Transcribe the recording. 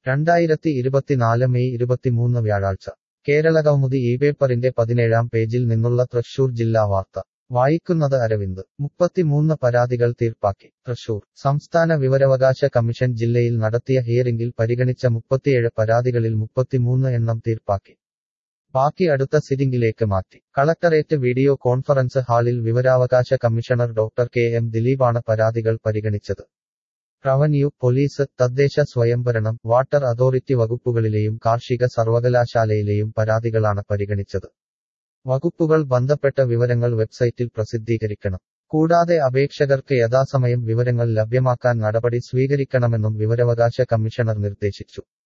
2024 May 23 വ്യാഴാഴ്ച കേരളകൗമുദി ഇപേപ്പറിന്റെ 17-ാം പേജിൽ നിന്നുള്ള തൃശൂർ ജില്ലാ വാർത്ത വായിക്കുന്നത് അരവിന്ദ് 33 പരാതികൾ തീർപ്പാക്കി തൃശൂർ സംസ്ഥാന വിവരാവകാശ കമ്മീഷൻ ജില്ലയിൽ നടത്തിയ ഹിയറിംഗിൽ പരിഗണിച്ച 37 പരാതികളിൽ 33 എണ്ണം തീർപ്പാക്കി ബാക്കി അടുത്ത സിറ്റിംഗിലേക്ക് മാറ്റി കളക്ടറേറ്റ് വീഡിയോ കോൺഫറൻസ് ഹാളിൽ വിവരാവകാശ കമ്മീഷണർ ഡോക്ടർ കെ എം ദിലീപാണ് പരാതികൾ പരിഗണിച്ചത് റവന്യൂ പോലീസ് തദ്ദേശ സ്വയംഭരണം വാട്ടർ അതോറിറ്റി വകുപ്പുകളിലെയും കാർഷിക സർവകലാശാലയിലെയും പരാതികളാണ് പരിഗണിച്ചത് വകുപ്പുകൾ ബന്ധപ്പെട്ട വിവരങ്ങൾ വെബ്സൈറ്റിൽ പ്രസിദ്ധീകരിക്കണം കൂടാതെ അപേക്ഷകർക്ക് യഥാസമയം വിവരങ്ങൾ ലഭ്യമാക്കാൻ നടപടി സ്വീകരിക്കണമെന്നും വിവരാവകാശ കമ്മീഷണർ നിർദ്ദേശിച്ചു